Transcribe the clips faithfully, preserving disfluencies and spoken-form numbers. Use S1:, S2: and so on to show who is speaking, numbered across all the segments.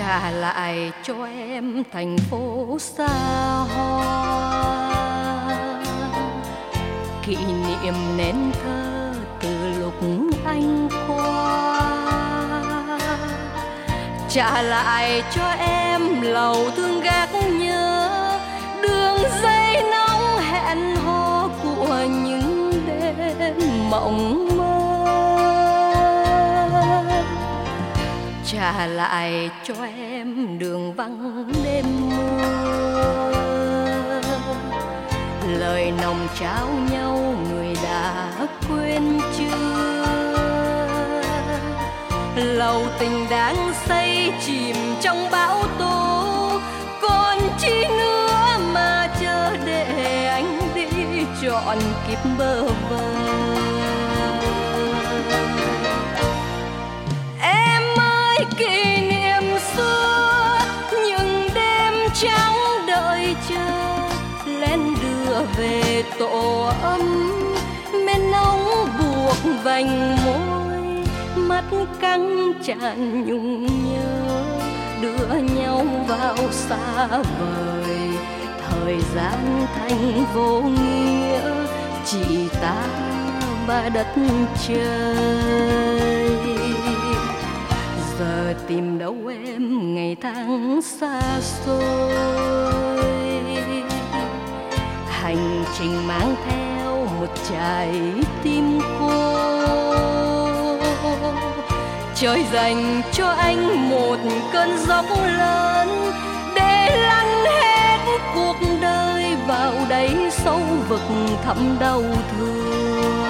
S1: trả lại cho em thành phố xa hoa, kỷ niệm nên thơ từ lúc anh qua. Trả lại cho em lầu thương gác nhớ, đường dây nóng hẹn hò của những đêm mộng mơ. Trả lại cho em đường vắng đêm mưa, lời nồng trao nhau người đã quên chưa. Lầu tình đang xây chìm trong bão tố, còn chi nữa mà chờ để anh đi trọn kiếp bơ vơ. Em ơi kỷ niệm xưa, những đêm trắng đợi chờ, lén đưa về tổ ấm, men nóng buộc vành môi, mắt căng tràn nhung nhớ, đưa nhau vào xa vời. Thời gian thành vô nghĩa, chỉ ta và đất trời. Giờ tìm đâu em ngày tháng xa xôi, hành trình mang theo một trái tim cô. Trời dành cho anh một cơn gió lớn, để lăn hết cuộc đời vào đáy sâu vực thẳm đau thương.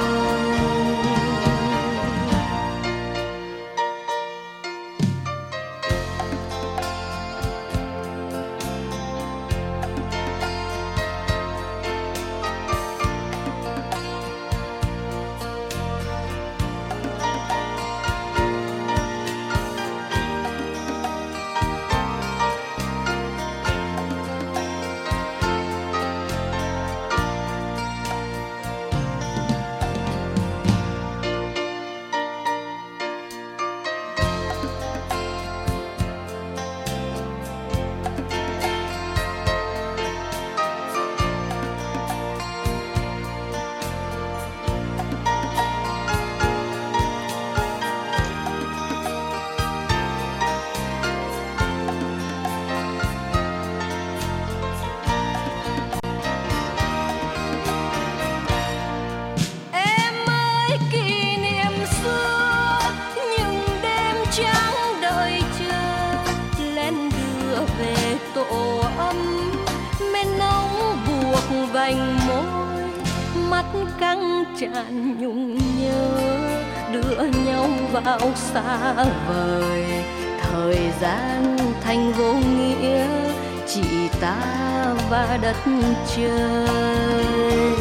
S1: Vành môi, mắt căng tràn nhung nhớ, đưa nhau vào xa vời. Thời gian thành vô nghĩa, chỉ ta và đất trời.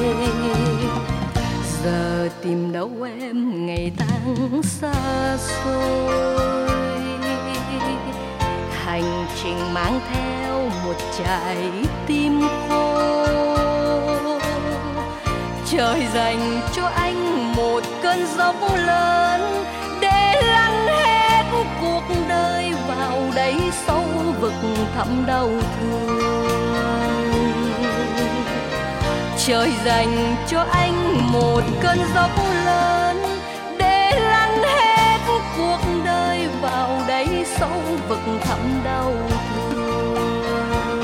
S1: Giờ tìm đâu em ngày tháng xa xôi, hành trình mang theo một trái tim khô. Trời dành cho anh một cơn gió lớn, để lăn hết cuộc đời vào đáy sâu vực thẳm đau thương. Trời dành cho anh một cơn gió lớn, để lăn hết cuộc đời vào đáy sâu vực thẳm đau thương.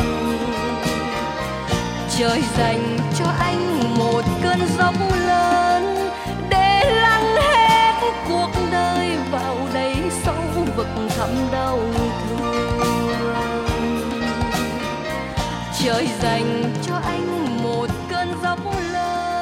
S1: Trời dành cho anh một cơn gió lớn, để lăn hết cuộc đời vào đáy sâu vực thẳm đau thương. Trời dành cho anh một cơn gió lớn.